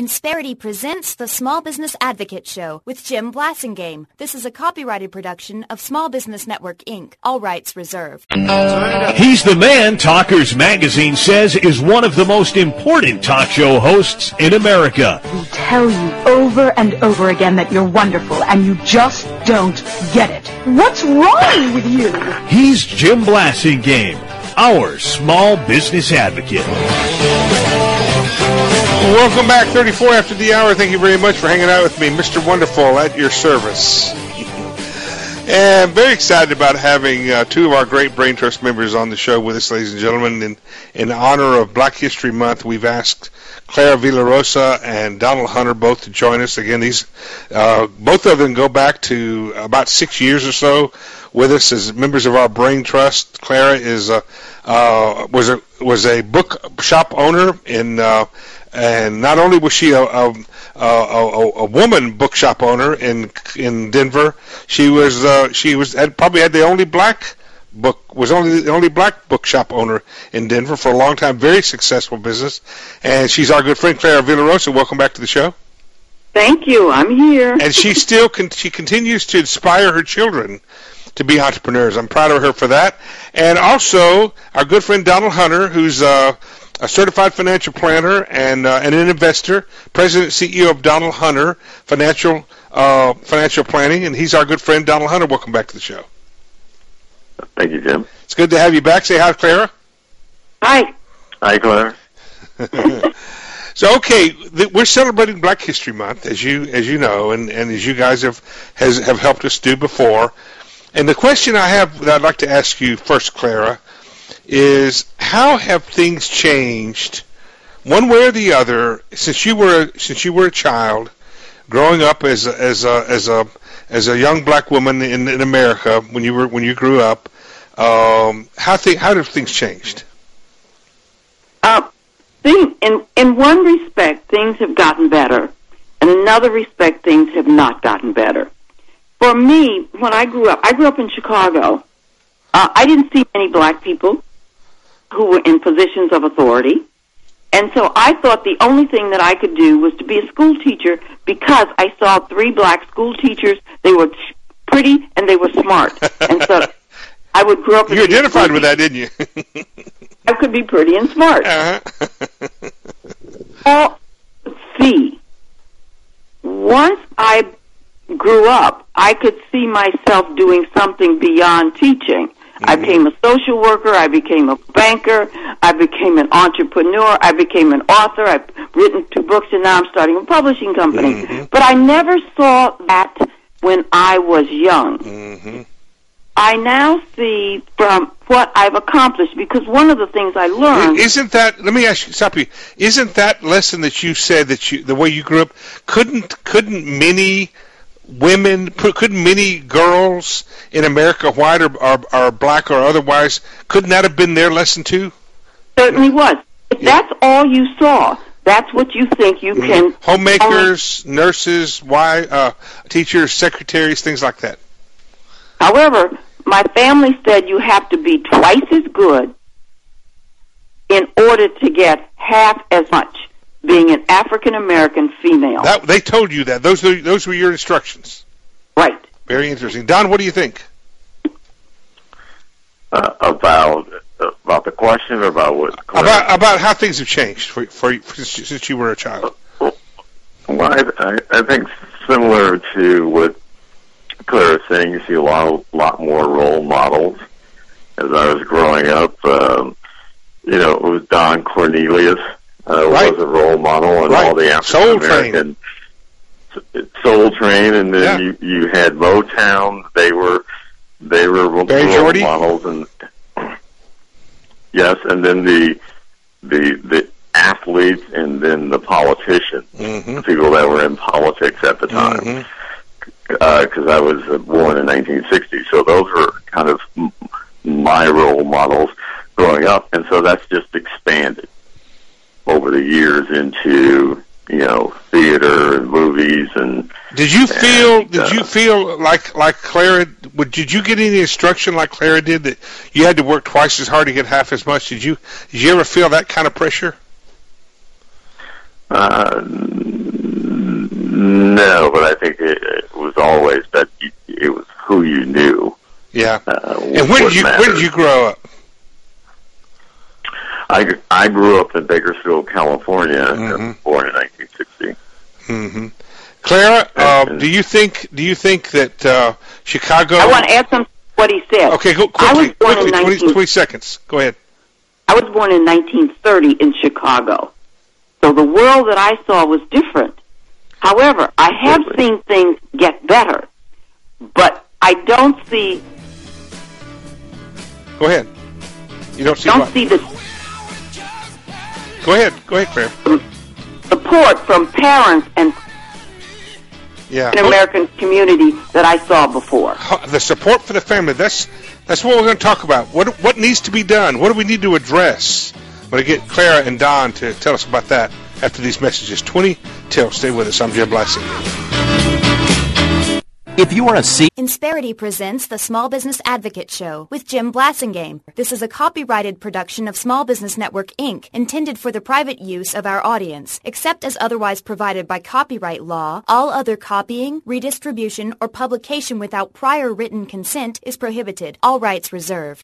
Insperity presents the Small Business Advocate Show with Jim Blasingame. This is a copyrighted production of Small Business Network, Inc. All rights reserved. He's the man Talkers Magazine says is one of the most important talk show hosts in America. We tell you over and over again that you're wonderful, and you just don't get it. What's wrong with you? He's Jim Blasingame, our Small Business Advocate. Welcome back, 34 after the hour. Thank you very much for hanging out with me, Mr. Wonderful, at your service. And very excited about having two of our great Brain Trust members on the show with us, ladies and gentlemen. In honor of Black History Month, we've asked Clara Villarosa and Donald Hunter both to join us. Again, these both of them go back to about 6 years or so with us as members of our Brain Trust. Clara is was a book shop owner and not only was she a woman bookshop owner in Denver, she probably had the only black bookshop owner in Denver for a long time. Very successful business, and she's our good friend Clara Villarosa. Welcome back to the show. Thank you. I'm here. And she still she continues to inspire her children to be entrepreneurs. I'm proud of her for that. And also our good friend Donald Hunter, who's a certified financial planner and an investor, president and CEO of Donald Hunter Financial Planning, and he's our good friend Donald Hunter. Welcome back to the show. Thank you, Jim. It's good to have you back. Say hi to Clara. Hi. Hi, Clara. So, okay, we're celebrating Black History Month, as you know, and as you guys have helped us do before. And the question I have that I'd like to ask you first, Clara, is how have things changed, one way or the other, since you were a child, growing up as a young black woman in America when you grew up? How have things changed? In one respect, things have gotten better. In another respect, things have not gotten better. For me, when I grew up in Chicago. I didn't see many black people who were in positions of authority. And so I thought the only thing that I could do was to be a school teacher because I saw 3 black school teachers. They were pretty and they were smart. And so I would grow up. You identified with that, didn't you? I could be pretty and smart. See, once I grew up, I could see myself doing something beyond teaching. Mm-hmm. I became a social worker. I became a banker. I became an entrepreneur. I became an author. I've written 2 books, and now I'm starting a publishing company. Mm-hmm. But I never saw that when I was young. Mm-hmm. I now see from what I've accomplished, because one of the things I learned... Isn't that, let me ask you, stop you, isn't that lesson that you said, that the way you grew up, couldn't many girls in America, white or black or otherwise, couldn't that have been their lesson too? Certainly was. If that's all you saw, that's what you think you can... Homemakers, nurses, teachers, secretaries, things like that. However, my family said you have to be twice as good in order to get half as much, being an African-American female. They told you that. Those were your instructions. Right. Very interesting. Don, what do you think? About the question, or about what? About how things have changed for since you were a child. Well, I think similar to what Claire is saying, you see a lot more role models. As I was growing up, it was Don Cornelius. Right. Was a role model, and all the African American Soul Train, and then you had Motown. They were role models, and yes, and then the athletes, and then the politicians, mm-hmm. people that were in politics at the time. Mm-hmm. Because I was born in 1960, so those were kind of my role models growing up, and so that's just expanded over the years into theater and movies and. Did you feel like Clara? Did you get any instruction like Clara did, that you had to work twice as hard to get half as much? Did you ever feel that kind of pressure? always that it was who you knew. Yeah. And where did you grow up? I grew up in Bakersfield, California. I was born in 1960. Mm-hmm. Clara, do you think that Chicago? I want to add something to what he said. Okay, go quickly. 20 seconds. Go ahead. I was born in 1930 in Chicago, so the world that I saw was different. However, I have seen things get better, but I don't see. Go ahead. You don't see. Don't see the. Go ahead, Claire. Support from parents and an American community that I saw before. The support for the family. That's what we're going to talk about. What needs to be done? What do we need to address? I'm going to get Clara and Don to tell us about that after these messages. 20 till. Stay with us. I'm Jim Blasing. If you are a Insperity presents the Small Business Advocate Show with Jim Blasingame. This is a copyrighted production of Small Business Network, Inc., intended for the private use of our audience. Except as otherwise provided by copyright law, all other copying, redistribution, or publication without prior written consent is prohibited. All rights reserved.